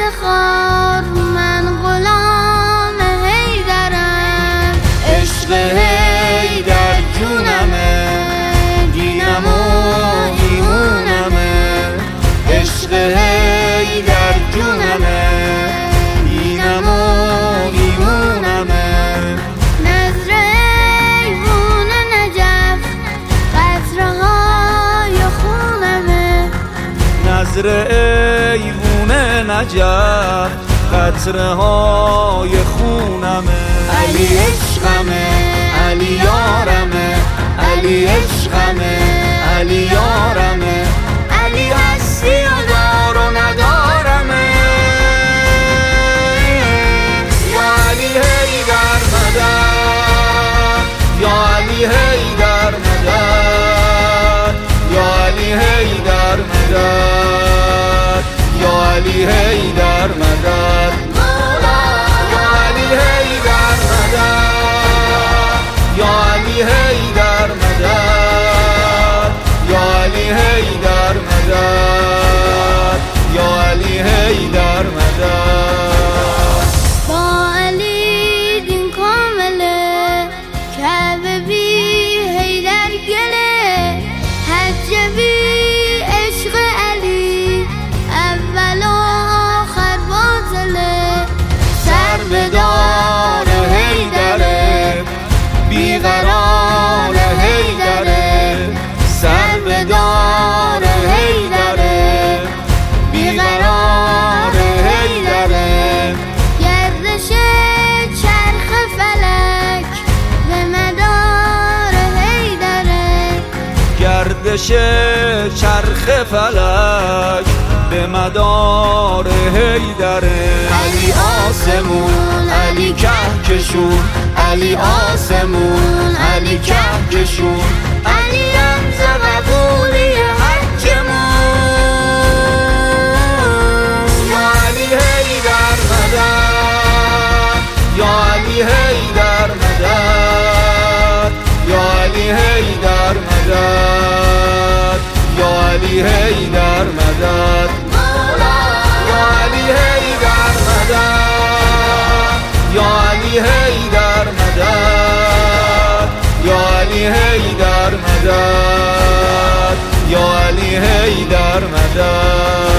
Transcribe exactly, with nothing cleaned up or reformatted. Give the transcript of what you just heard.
افتخار من غلام حیدرم. عشق حیدر جونمه، دینم و ایمونمه. عشق حیدر جونمه، دینم و ایمونمه. نظر ایوون نجف قطره های خونمه. نظر ایوون نجف قطره های خونمه. علی عشقمه، علی یارمه، علی عشقمه، علی یارمه. علی هستی و دار و ندارمه. یا علی حیدر مدد، یا علی حیدر مدد، یا علی حیدر مدد، یا علی حیدر مدد. مولا یا علی حیدر مدد، یا علی حیدر مدد، یا علی حیدر مدد، یا علی حیدر مدد. با علی دین کامله، کعبه بی حیدر گله. حج بی عشق علی، اول و آخر باطله. سر به دار حیدره، بیقرار حیدره. سر به دار حیدره، بیقرار حیدره. گردش چرخ فلک به مدار حیدره. گردش چرخ فلک به مدار حیدره. علی آسمون، علی کهکشون، علی آسمون، علی کهکشون. علی رمز قبولی حجمون. یا علی حیدر مدد، یا علی حیدر مدد، یا علی حیدر مدد، یا علی حیدر مدد. مولا یا علی حیدر مدد، یا علی حیدر مدد، یا علی حیدر مدد، یا علی حیدر مدد.